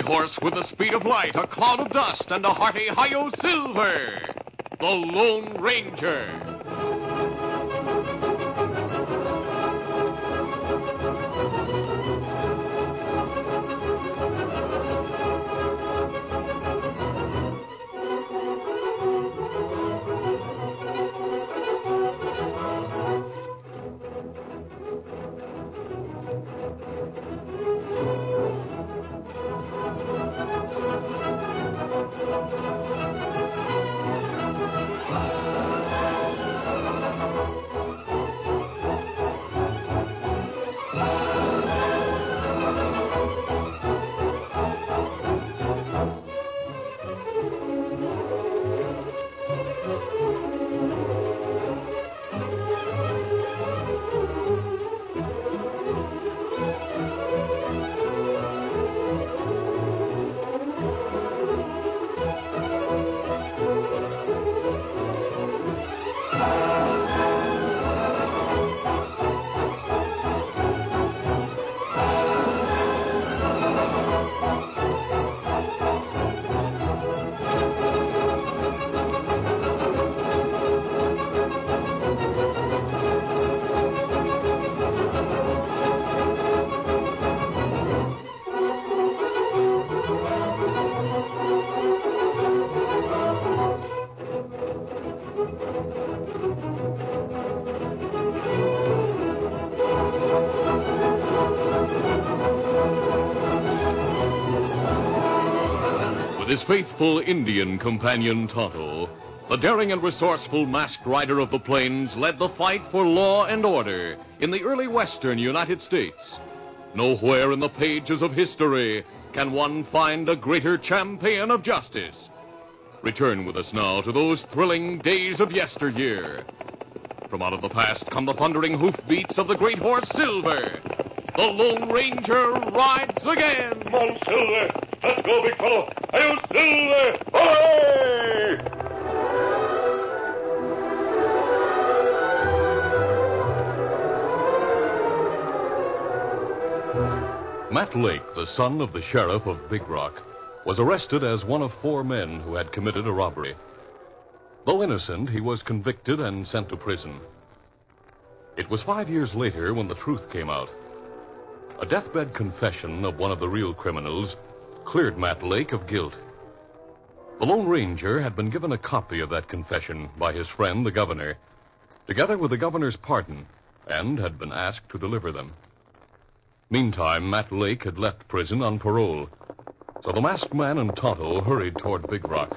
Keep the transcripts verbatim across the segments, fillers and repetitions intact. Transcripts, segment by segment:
horse with the speed of light, a cloud of dust, and a hearty hi-yo silver. The Lone Ranger. With his faithful Indian companion Tonto, the daring and resourceful masked rider of the plains led the fight for law and order in the early western United States. Nowhere in the pages of history can one find a greater champion of justice. Return with us now to those thrilling days of yesteryear. From out of the past come the thundering hoofbeats of the great horse Silver. The Lone Ranger rides again. Come on, Silver. Let's go, big fellow. Hi-yo, Silver! Away! Matt Lake, the son of the sheriff of Big Rock, was arrested as one of four men who had committed a robbery. Though innocent, he was convicted and sent to prison. It was five years later when the truth came out. A deathbed confession of one of the real criminals cleared Matt Lake of guilt. The Lone Ranger had been given a copy of that confession by his friend, the governor, together with the governor's pardon, and had been asked to deliver them. Meantime, Matt Lake had left prison on parole, so the masked man and Tonto hurried toward Big Rock.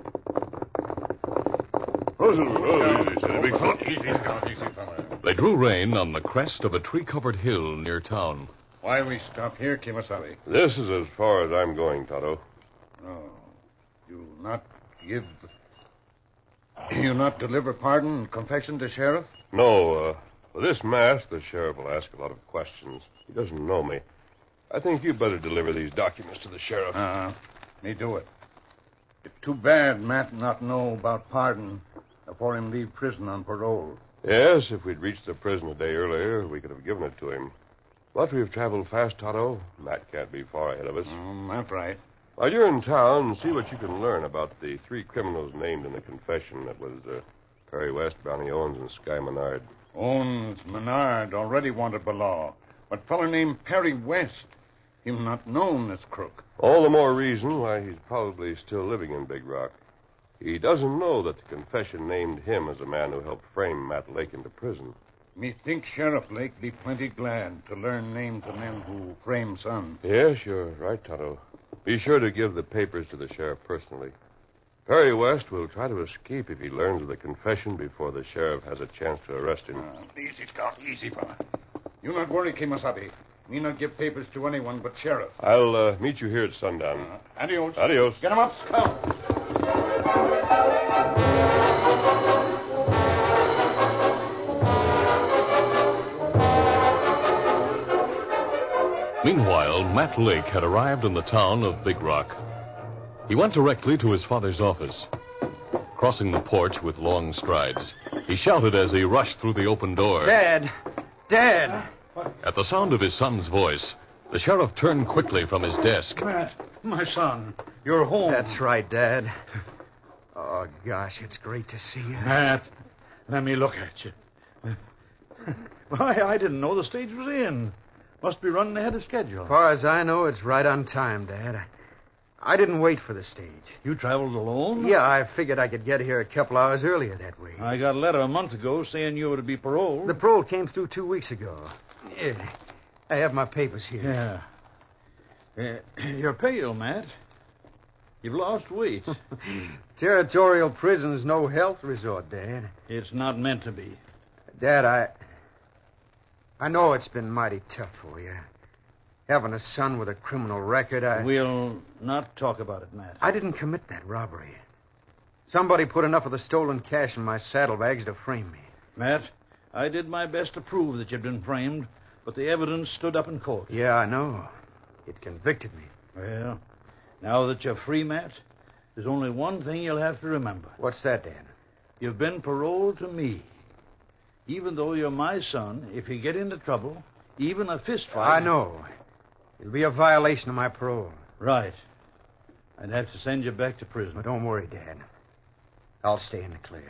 They drew rein on the crest of a tree-covered hill near town. Why we stop here, Kimasabi? This is as far as I'm going, Tonto. Oh, you not give... You not deliver pardon and confession to sheriff? No, uh, with this mask, the sheriff will ask a lot of questions. He doesn't know me. I think you better deliver these documents to the sheriff. Uh, me do it. It's too bad Matt not know about pardon before him leave prison on parole. Yes, if we'd reached the prison a day earlier, we could have given it to him. But we've traveled fast, Tonto. Matt can't be far ahead of us. Mm, that's right. While you're in town, see what you can learn about the three criminals named in the confession. That was uh, Perry West, Brownie Owens, and Sky Menard. Owens, Menard already wanted by law. But feller named Perry West, him not known as crook. All the more reason why he's probably still living in Big Rock. He doesn't know that the confession named him as the man who helped frame Matt Lake into prison. Me think Sheriff Lake be plenty glad to learn names of men who frame son. Yes, you're right, Tonto. Be sure to give the papers to the sheriff personally. Perry West will try to escape if he learns of the confession before the sheriff has a chance to arrest him. Uh, easy, Scout. Easy, fella. You not worry, Kimasabi. Me not give papers to anyone but sheriff. I'll uh, meet you here at sundown. Uh, adios. Adios. Get him up, Scout. Meanwhile, Matt Lake had arrived in the town of Big Rock. He went directly to his father's office. Crossing the porch with long strides, he shouted as he rushed through the open door. Dad! Dad! At the sound of his son's voice, The sheriff turned quickly from his desk. Matt, my son, you're home. That's right, Dad. Oh, gosh, it's great to see you. Matt, let me look at you. Why, I didn't know the stage was in. Must be running ahead of schedule. As far as I know, it's right on time, Dad. I, I didn't wait for the stage. You traveled alone? Yeah, I figured I could get here a couple hours earlier that way. I got a letter a month ago saying you were to be paroled. The parole came through two weeks ago. Yeah, I have my papers here. Yeah. Uh, you're pale, Matt. You've lost weight. Territorial prison's no health resort, Dad. It's not meant to be. Dad, I... I know it's been mighty tough for you. Having a son with a criminal record, I... We'll not talk about it, Matt. I didn't commit that robbery. Somebody put enough of the stolen cash in my saddlebags to frame me. Matt, I did my best to prove that you'd been framed, but the evidence stood up in court. Yeah, I know. It convicted me. Well, now that you're free, Matt, there's only one thing you'll have to remember. What's that, Dad? You've been paroled to me. Even though you're my son, if you get into trouble, even a fist fight... I know. It'll be a violation of my parole. Right. I'd have to send you back to prison. But don't worry, Dad. I'll stay in the clear.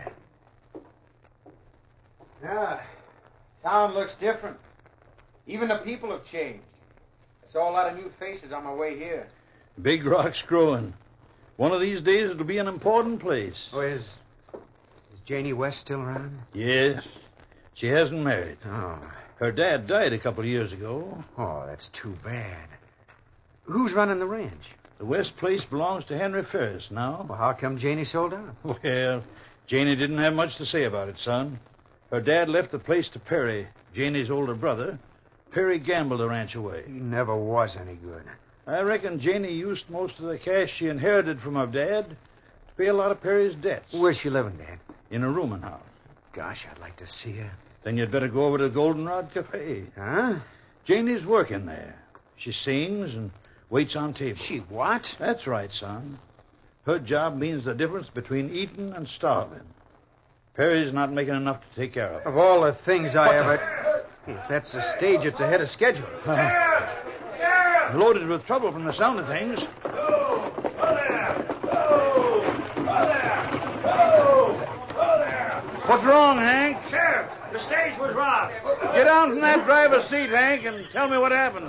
Yeah, town looks different. Even the people have changed. I saw a lot of new faces on my way here. Big Rock's growing. One of these days it'll be an important place. Oh, is... Is Janie West still around? Yes. She hasn't married. Oh. Her dad died a couple of years ago. Oh, that's too bad. Who's running the ranch? The West place belongs to Henry Ferris now. Well, how come Janie sold out? Well, Janie didn't have much to say about it, son. Her dad left the place to Perry, Janie's older brother. Perry gambled the ranch away. He never was any good. I reckon Janie used most of the cash she inherited from her dad to pay a lot of Perry's debts. Where's she living, Dad? In a rooming house. Gosh, I'd like to see her. Then you'd better go over to the Goldenrod Cafe. Huh? Janie's working there. She sings and waits on tables. She what? That's right, son. Her job means the difference between eating and starving. Perry's not making enough to take care of her. Of all the things I what ever... The... If that's the stage, it's ahead of schedule. Loaded with trouble from the sound of things. Oh, oh there! Oh, oh there! Oh, oh there! What's wrong, Hank? Sheriff, the stage was robbed. Get down from that driver's seat, Hank, and tell me what happened.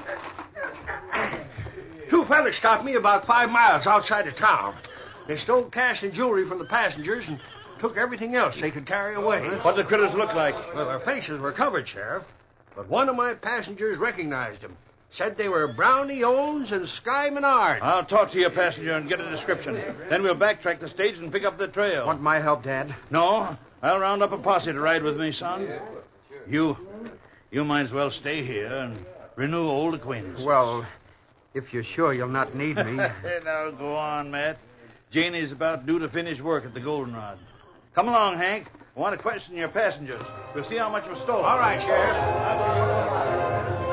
Two fellas stopped me about five miles outside of town. They stole cash and jewelry from the passengers and took everything else they could carry away. What did the critters look like? Well, their faces were covered, Sheriff. But one of my passengers recognized them. Said they were Brownie Owens and Sky Menard. I'll talk to your passenger and get a description. Then we'll backtrack the stage and pick up the trail. Want my help, Dad? No. I'll round up a posse to ride with me, son. You, you might as well stay here and renew old acquaintance. Well, if you're sure you'll not need me. Now, go on, Matt. Janie's about due to finish work at the Goldenrod. Come along, Hank. I want to question your passengers. We'll see how much was stolen. All right, Sheriff.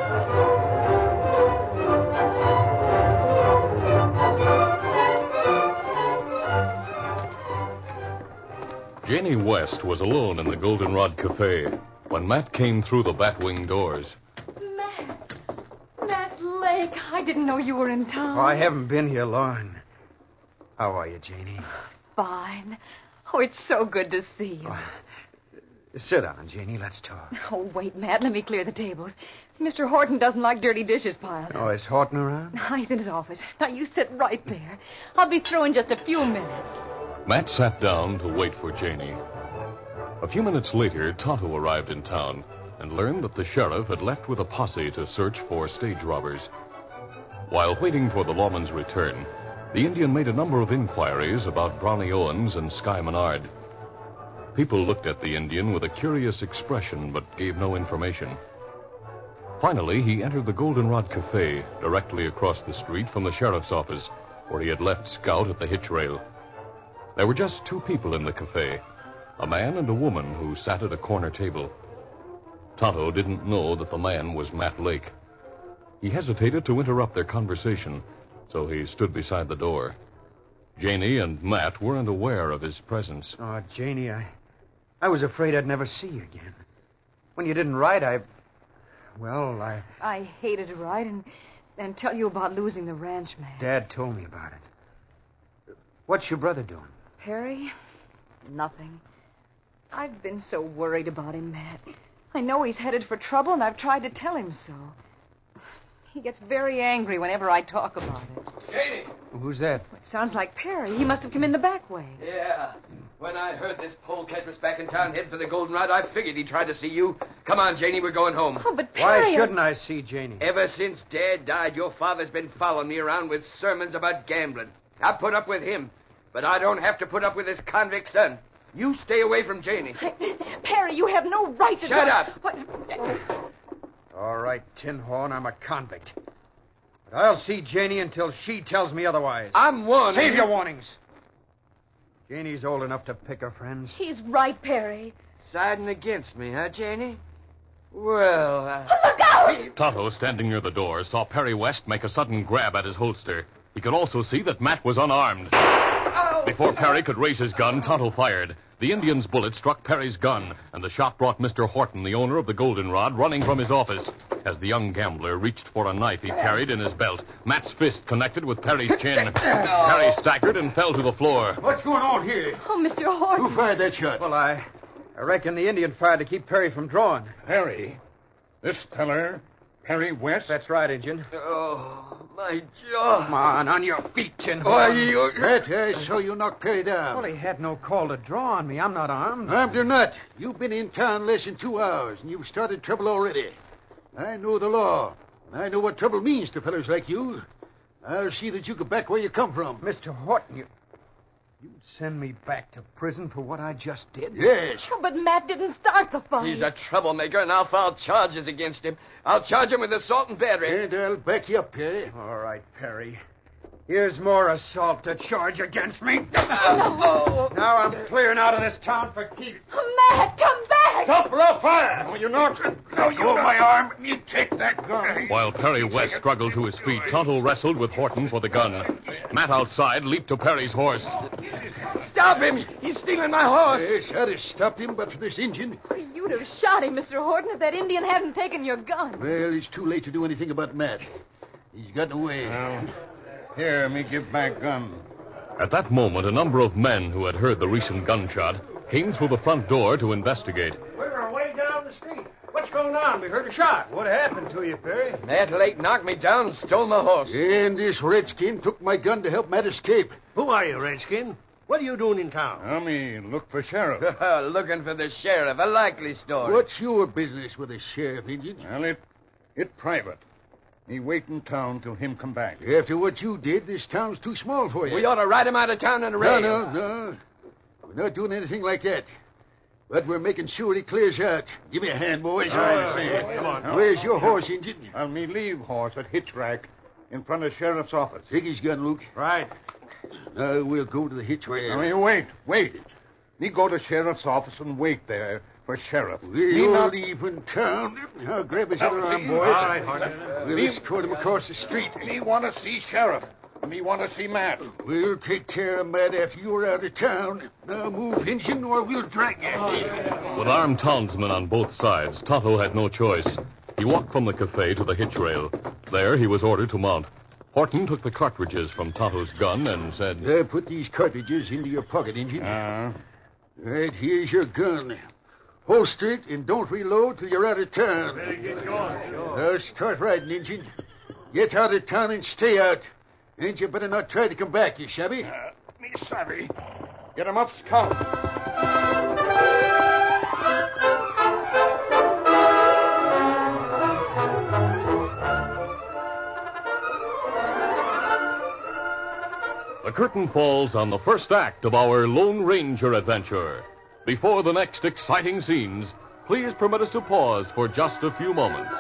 Janie West was alone in the Goldenrod Cafe when Matt came through the Batwing doors. Matt. Matt Lake. I didn't know you were in town. Oh, I haven't been here long. How are you, Janie? Fine. Oh, it's so good to see you. Oh, sit down, Janie. Let's talk. Oh, wait, Matt. Let me clear the tables. Mister Horton doesn't like dirty dishes piled. Oh, is Horton around? He's in his office. Now, you sit right there. I'll be through in just a few minutes. Matt sat down to wait for Janie. A few minutes later, Tonto arrived in town and learned that the sheriff had left with a posse to search for stage robbers. While waiting for the lawman's return, the Indian made a number of inquiries about Brownie Owens and Sky Menard. People looked at the Indian with a curious expression but gave no information. Finally, he entered the Goldenrod Cafe directly across the street from the sheriff's office, where he had left Scout at the hitch rail. There were just two people in the cafe, a man and a woman who sat at a corner table. Tonto didn't know that the man was Matt Lake. He hesitated to interrupt their conversation, so he stood beside the door. Janie and Matt weren't aware of his presence. Oh, Janie, I, I was afraid I'd never see you again. When you didn't write, I... Well, I... I hated to write and, and tell you about losing the ranch, Matt. Dad told me about it. What's your brother doing? Perry? Nothing. I've been so worried about him, Matt. I know he's headed for trouble, and I've tried to tell him so. He gets very angry whenever I talk about it. Janie! Who's that? It sounds like Perry. He must have come in the back way. Yeah. When I heard this polecat was back in town heading for the Goldenrod, I figured he'd try to see you. Come on, Janie, we're going home. Oh, but Perry... Why shouldn't I see Janie? Ever since Dad died, your father's been following me around with sermons about gambling. I put up with him, but I don't have to put up with his convict son. You stay away from Janie. Perry, you have no right to... Shut do... up. What? All right, Tin Horn, I'm a convict. But I'll see Janie until she tells me otherwise. I'm warning Save you. your warnings. Janie's old enough to pick her friends. He's right, Perry. Siding against me, huh, Janie? Well, uh... Look out! Tonto, standing near the door, saw Perry West make a sudden grab at his holster. He could also see that Matt was unarmed. Before Perry could raise his gun, Tonto fired. The Indian's bullet struck Perry's gun, and the shot brought Mister Horton, the owner of the Goldenrod, running from his office. As the young gambler reached for a knife he carried in his belt, Matt's fist connected with Perry's chin. Perry staggered and fell to the floor. What's going on here? Oh, Mister Horton. Who fired that shot? Well, I... I reckon the Indian fired to keep Perry from drawing. Perry. This feller, Perry West? That's right, Injun. Oh, my jaw. Come on, on your feet, Tin Why, Horn. you... That, I saw you knock Perry down. Well, he had no call to draw on me. I'm not armed. Armed or not, you've been in town less than two hours, and you've started trouble already. I know the law, and I know what trouble means to fellows like you. I'll see that you go back where you come from. Mister Horton, you... You'd send me back to prison for what I just did? Yes. Oh, but Matt didn't start the fight. He's a troublemaker, and I'll file charges against him. I'll charge him with assault and battery. And I'll back you up, Perry. All right, Perry. Here's more assault to charge against me. Oh. Now I'm clearing out of this town for keeps. Matt, come back! Stop or I'll fire. No, you're not. Now you hold my arm. You take that gun. While Perry West struggled to his feet, Tonto wrestled with Horton for the gun. Matt outside leaped to Perry's horse. Stop him! He's stealing my horse. Yes, I'd have stopped him, but for this Indian. You'd have shot him, Mister Horton, if that Indian hadn't taken your gun. Well, it's too late to do anything about Matt. He's gotten away. Here, me give back gun. At that moment, a number of men who had heard the recent gunshot came through the front door to investigate. We were way down the street. What's going on? We heard a shot. What happened to you, Perry? That lake knocked me down and stole my horse. And this redskin took my gun to help Matt escape. Who are you, Redskin? What are you doing in town? I mean, look for sheriff. Looking for the sheriff. A likely story. What's your business with the sheriff, Indian? Well, it, it private. Me wait in town till him come back. After what you did, this town's too small for you. We ought to ride him out of town in a No, rail. no, no. We're not doing anything like that. But we're making sure he clears out. Give me a hand, boys. Come on. Where's your horse, Indian? I'll me leave horse at hitch rack in front of sheriff's office. Take his gun, Luke. Right. Now we'll go to the hitch rail. I mean, wait, wait. Me go to sheriff's office and wait there for sheriff. Me We'll not... leave in town. Now grab his other arm, All boys. right, Horton. We'll Me- escort him across the street. Me want to see sheriff. Me want to see Matt. We'll take care of Matt after you're out of town. Now move, Injun, or we'll drag you. With armed townsmen on both sides, Tonto had no choice. He walked from the cafe to the hitch rail. There, he was ordered to mount. Horton took the cartridges from Tonto's gun and said, Uh, put these cartridges into your pocket, Injun. Uh, Right, here's your gun. Holster it and don't reload till you're out of town. Now start riding, Injun. Get out of town and stay out. And you better not try to come back, you savvy? uh, me savvy. Get him up, Scout. The curtain falls on the first act of our Lone Ranger adventure. Before the next exciting scenes, please permit us to pause for just a few moments.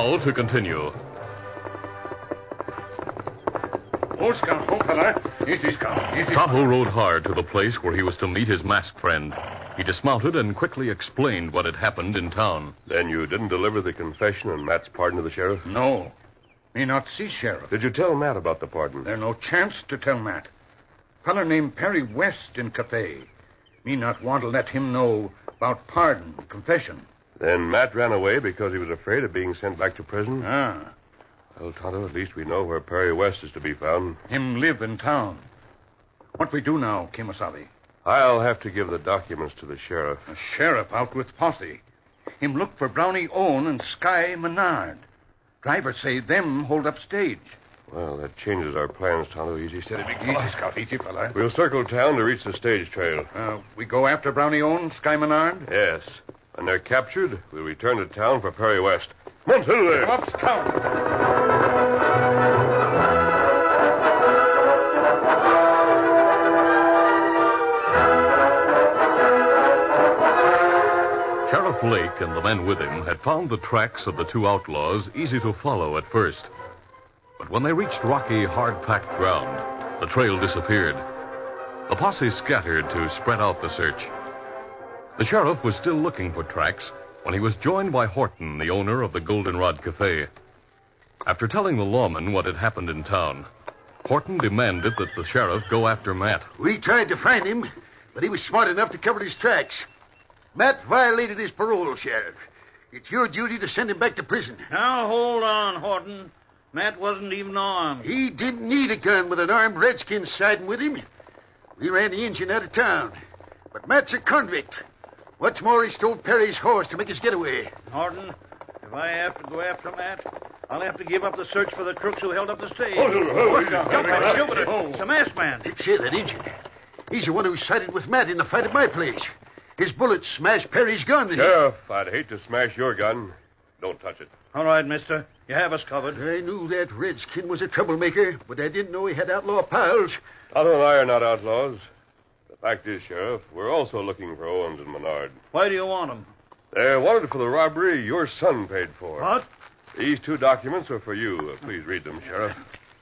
Now to continue. Oh, Scout, oh, fella. Easy, Scout, easy. Tonto rode hard to the place where he was to meet his masked friend. He dismounted and quickly explained what had happened in town. Then you didn't deliver the confession and Matt's pardon to the sheriff? No. Me not see sheriff. Did you tell Matt about the pardon? There no chance to tell Matt. Feller named Perry West in cafe. Me not want to let him know about pardon, confession. Then Matt ran away because he was afraid of being sent back to prison? Ah. Well, Tonto, at least we know where Perry West is to be found. Him live in town. What we do now, Kemosabe? I'll have to give the documents to the sheriff. The sheriff out with posse. Him look for Brownie Owen and Sky Menard. Driver say them hold up stage. Well, that changes our plans, Tonto. Easy, steady, big fella. Easy, Scout, easy, fella. We'll circle town to reach the stage trail. Uh, we go after Brownie Owen, Sky Menard? Yes. When they're captured, we'll return to town for Perry West. Come on, Silver. Come up, Scout. Sheriff Lake and the men with him had found the tracks of the two outlaws easy to follow at first. But when they reached rocky, hard-packed ground, the trail disappeared. The posse scattered to spread out the search. The sheriff was still looking for tracks when he was joined by Horton, the owner of the Goldenrod Cafe. After telling the lawman what had happened in town, Horton demanded that the sheriff go after Matt. We tried to find him, but he was smart enough to cover his tracks. Matt violated his parole, Sheriff. It's your duty to send him back to prison. Now, hold on, Horton. Matt wasn't even armed. He didn't need a gun with an armed redskin siding with him. We ran the engine out of town. But Matt's a convict. What's more, he stole Perry's horse to make his getaway. Horton, if I have to go after Matt, I'll have to give up the search for the crooks who held up the stage. Oh, oh, oh, Jump on Jupiter. It's a masked man. Say that engine. He's the one who sided with Matt in the fight at my place. His bullet smashed Perry's gun. Sheriff, I'd hate to smash your gun. Don't touch it. All right, mister. You have us covered. I knew that redskin was a troublemaker, but I didn't know he had outlaw pals. Tonto and I are not outlaws. The fact is, Sheriff, we're also looking for Owens and Menard. Why do you want them? They're wanted for the robbery your son paid for. What? These two documents are for you. Uh, please read them, Sheriff.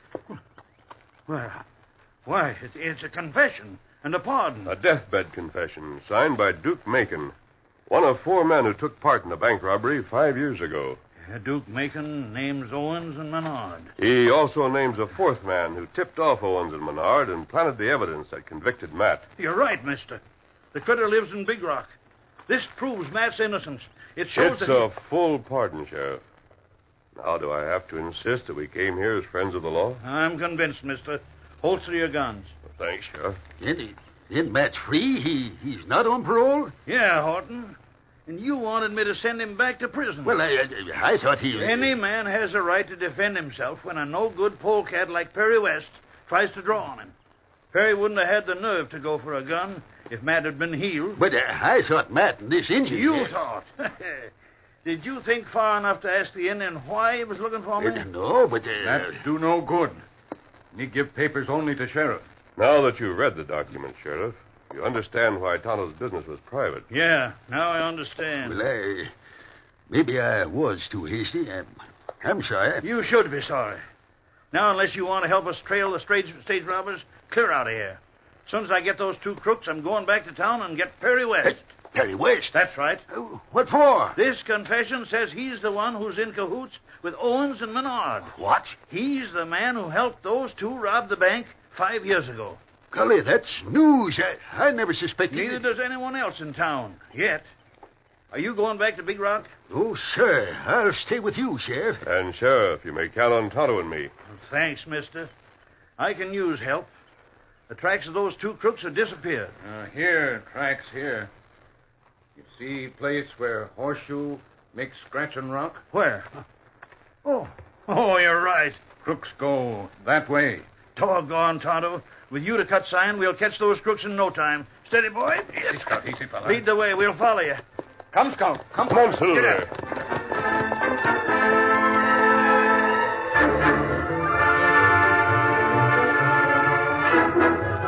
Well, why, it, it's a confession and a pardon. A deathbed confession signed by Duke Macon, one of four men who took part in the bank robbery five years ago. Uh, Duke Macon names Owens and Menard. He also names a fourth man who tipped off Owens and Menard and planted the evidence that convicted Matt. You're right, mister. The critter lives in Big Rock. This proves Matt's innocence. It shows It's that... a full pardon, Sheriff. Now, do I have to insist that we came here as friends of the law? I'm convinced, mister. Holster your guns. Well, thanks, Sheriff. Then, then Matt's free? He, he's not on parole? Yeah, Horton. And you wanted me to send him back to prison. Well, I, I, I thought he... Any man has a right to defend himself when a no-good polecat like Perry West tries to draw on him. Perry wouldn't have had the nerve to go for a gun if Matt had been healed. But uh, I thought Matt and this Indian... You uh, thought? Did you think far enough to ask the Indian why he was looking for me? Uh, no, but... Uh, That do no good. Me give papers only to sheriff. Now that you've read the document, Sheriff, you understand why Tonto's business was private. Yeah, now I understand. Well, I... Maybe I was too hasty. I'm, I'm sorry. You should be sorry. Now, unless you want to help us trail the stage, stage robbers, clear out of here. As soon as I get those two crooks, I'm going back to town and get Perry West. Hey, Perry West? That's right. Uh, what for? This confession says he's the one who's in cahoots with Owens and Menard. What? He's the man who helped those two rob the bank five years ago. Golly, that's news. I, I never suspected... Neither it. does anyone else in town, yet. Are you going back to Big Rock? Oh, sir. I'll stay with you, Sheriff. And, Sheriff, you may count on Tonto and me. Well, thanks, mister. I can use help. The tracks of those two crooks have disappeared. Uh, here, tracks here. You see place where horseshoe makes scratch and rock? Where? Oh, oh, you're right. Crooks go that way. Doggone, Tonto. With you to cut sign, we'll catch those crooks in no time. Steady, boy. Easy, Scout, easy, fella. Lead the way. We'll follow you. Come, Scout. Come, Come on, Get Silver. up.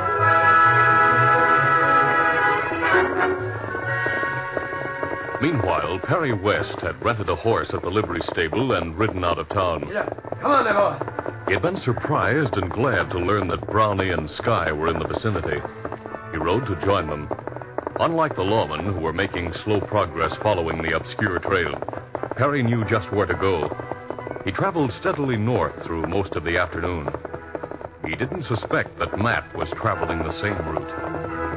Meanwhile, while, Perry West had rented a horse at the livery stable and ridden out of town. Yeah. Come on, there, boy. He had been surprised and glad to learn that Brownie and Sky were in the vicinity. He rode to join them. Unlike the lawmen, who were making slow progress following the obscure trail, Perry knew just where to go. He traveled steadily north through most of the afternoon. He didn't suspect that Matt was traveling the same route.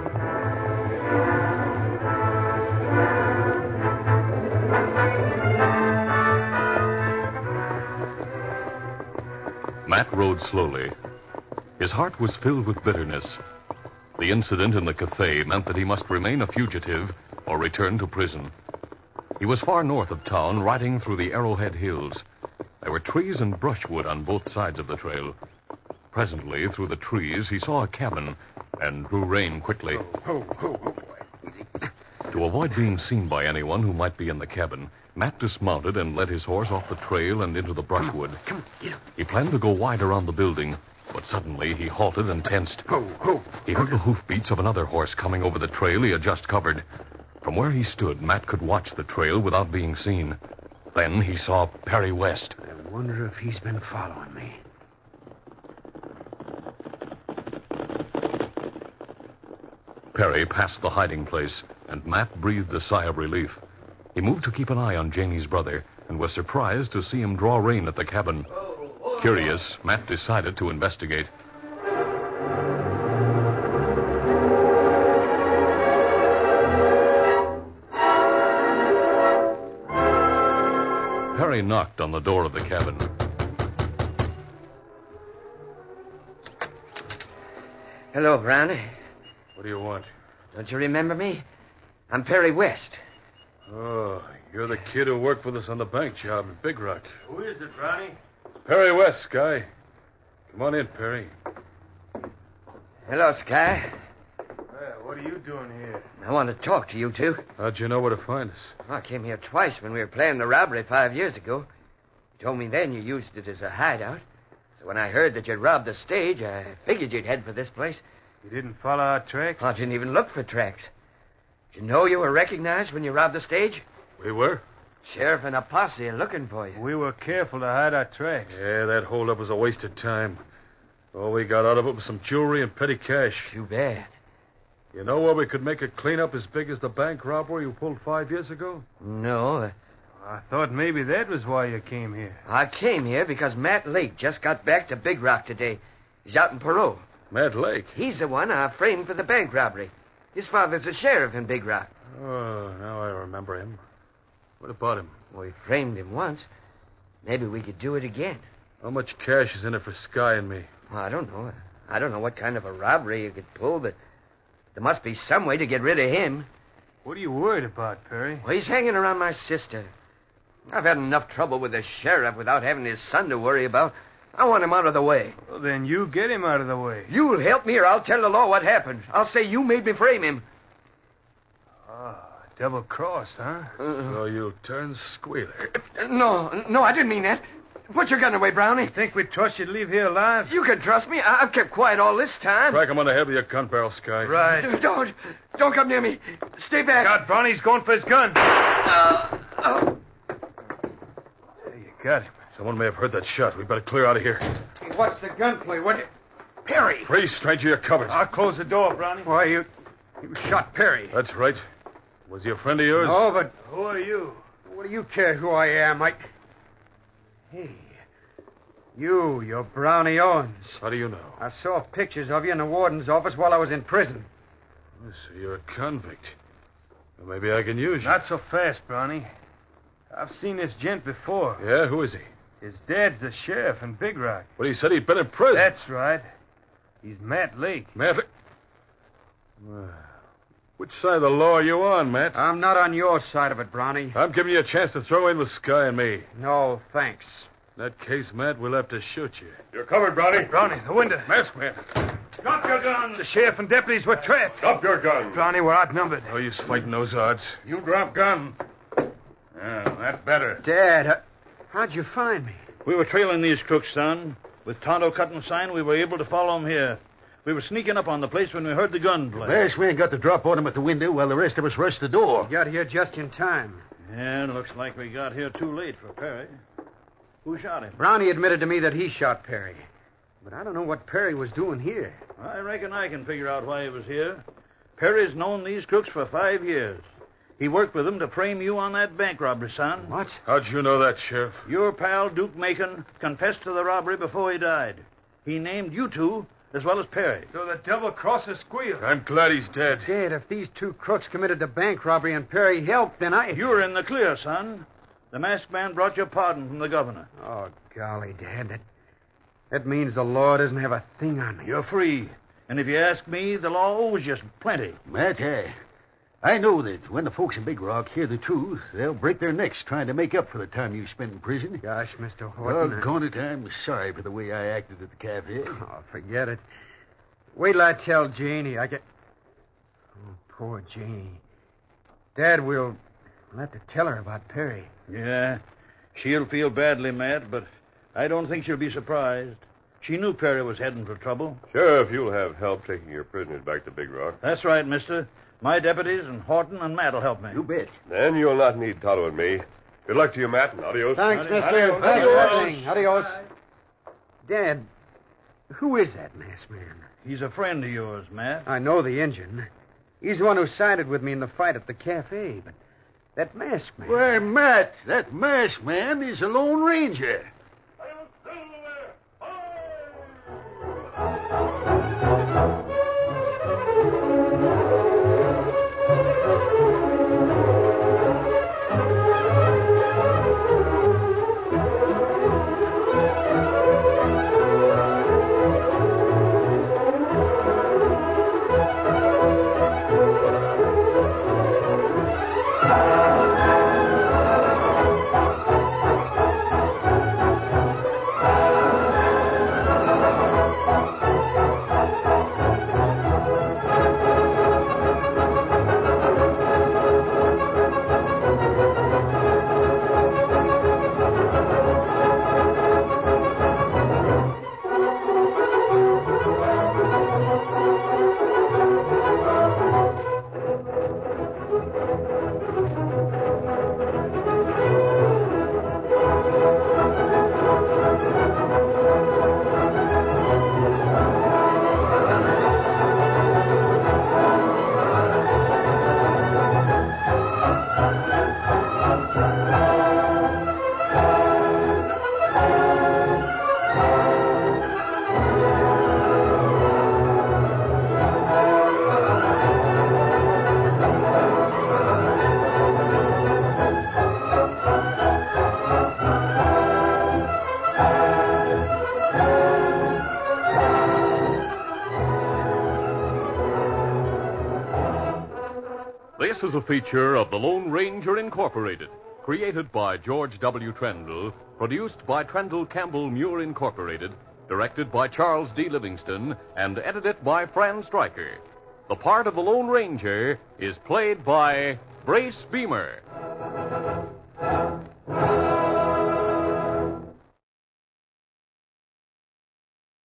Matt rode slowly. His heart was filled with bitterness. The incident in the cafe meant that he must remain a fugitive or return to prison. He was far north of town, riding through the Arrowhead Hills. There were trees and brushwood on both sides of the trail. Presently, through the trees, he saw a cabin and drew rein quickly. Ho, ho, ho, boy. Easy. To avoid being seen by anyone who might be in the cabin, Matt dismounted and led his horse off the trail and into the brushwood. Come on, get up. He planned to go wide around the building, but suddenly he halted and tensed. Ho, ho. He heard the hoofbeats of another horse coming over the trail he had just covered. From where he stood, Matt could watch the trail without being seen. Then he saw Perry West. I wonder if he's been following me. Perry passed the hiding place, and Matt breathed a sigh of relief. He moved to keep an eye on Janie's brother, and was surprised to see him draw rein at the cabin. Curious, Matt decided to investigate. Perry knocked on the door of the cabin. Hello, Brownie. What do you want? Don't you remember me? I'm Perry West. Oh, you're the kid who worked with us on the bank job at Big Rock. Who is it, Brownie? Perry West, Sky. Come on in, Perry. Hello, Sky. Well, what are you doing here? I want to talk to you two. How'd you know where to find us? Well, I came here twice when we were planning the robbery five years ago. You told me then you used it as a hideout. So when I heard that you'd robbed the stage, I figured you'd head for this place. You didn't follow our tracks? I didn't even look for tracks. Did you know you were recognized when you robbed the stage? We were? Sheriff and a posse are looking for you. We were careful to hide our tracks. Yeah, that holdup was a waste of time. All we got out of it was some jewelry and petty cash. Too bad. You know where we could make a cleanup as big as the bank robbery you pulled five years ago? No. uh, I thought maybe that was why you came here. I came here because Matt Lake just got back to Big Rock today. He's out in parole. Matt Lake? He's the one I framed for the bank robbery. His father's a sheriff in Big Rock. Oh, now I remember him. What about him? We framed him once. Maybe we could do it again. How much cash is in it for Sky and me? Well, I don't know. I don't know what kind of a robbery you could pull, but there must be some way to get rid of him. What are you worried about, Perry? Well, he's hanging around my sister. I've had enough trouble with the sheriff without having his son to worry about. I want him out of the way. Well, then you get him out of the way. You'll help me or I'll tell the law what happened. I'll say you made me frame him. Ah, double cross, huh? Uh, So you'll turn squealer. no, no, I didn't mean that. Put your gun away, Brownie. Think we'd trust you to leave here alive? You can trust me. I- I've kept quiet all this time. Crack him on the head with your gun barrel, Sky. Right. Don't. Don't come near me. Stay back. God, Brownie's going for his gun. Uh, oh. There you got him. Someone may have heard that shot. We better clear out of here. Hey, what's the gunplay? What? Perry. Freeze, stranger, you're covered. I'll close the door, Brownie. Why, you... You shot Perry. That's right. Was he a friend of yours? No, but Who are you? what do you care who I am? I... Hey. You, you're Brownie Owens. How do you know? I saw pictures of you in the warden's office while I was in prison. So you're a convict. Well, maybe I can use you. Not so fast, Brownie. I've seen this gent before. Yeah, who is he? His dad's the sheriff in Big Rock. But he said he'd been in prison. That's right. He's Matt Lake. Matt. Well, which side of the law are you on, Matt? I'm not on your side of it, Brownie. I'm giving you a chance to throw in with Sky and me. No, thanks. In that case, Matt, we'll have to shoot you. You're covered, Brownie. Brownie, the window. Mask man. Drop your guns. The sheriff and deputies were trapped. Drop your gun. Brownie, we're outnumbered. No use fighting those odds. You drop gun. Yeah, that better. Dad, uh, how'd you find me? We were trailing these crooks, son. With Tonto cutting sign, we were able to follow them here. We were sneaking up on the place when we heard the gun play. Last man got the drop on him at the window while the rest of us rushed the door. You got here just in time. Yeah, it looks like we got here too late for Perry. Who shot him? Brownie admitted to me that he shot Perry. But I don't know what Perry was doing here. I reckon I can figure out why he was here. Perry's known these crooks for five years. He worked with them to frame you on that bank robbery, son. What? How'd you know that, Sheriff? Your pal, Duke Macon, confessed to the robbery before he died. He named you two as well as Perry. So the devil crossed the squeal. I'm glad he's dead. Dad, if these two crooks committed the bank robbery and Perry helped, then I... You're in the clear, son. The masked man brought your pardon from the governor. Oh, golly, Dad, that, that means the law doesn't have a thing on me. You're free. And if you ask me, the law owes you plenty. Matt, I, I know that when the folks in Big Rock hear the truth, they'll break their necks trying to make up for the time you spent in prison. Gosh, Mister Horton... Doggone it, I'm sorry for the way I acted at the cafe. Oh, forget it. Wait till I tell Janie. I get... Oh, poor Janie. Dad, we'll... we'll have to tell her about Perry. Yeah, she'll feel badly, Matt, but I don't think she'll be surprised. She knew Perry was heading for trouble. Sheriff, you'll have help taking your prisoners back to Big Rock. That's right, mister. My deputies and Horton and Matt will help me. You bet. Then you'll not need Tonto and me. Good luck to you, Matt, and adios. Thanks, Adios. mister. Adios. Thanks for Adios. everything. Adios. Dad, who is that masked man? He's a friend of yours, Matt. I know the Injun. He's the one who sided with me in the fight at the cafe, but that masked man... Why, Matt, that masked man is a Lone Ranger. This is a feature of the Lone Ranger Incorporated, created by George W. Trendle, produced by Trendle Campbell Muir Incorporated, directed by Charles D. Livingston, and edited by Fran Stryker. The part of the Lone Ranger is played by Brace Beamer.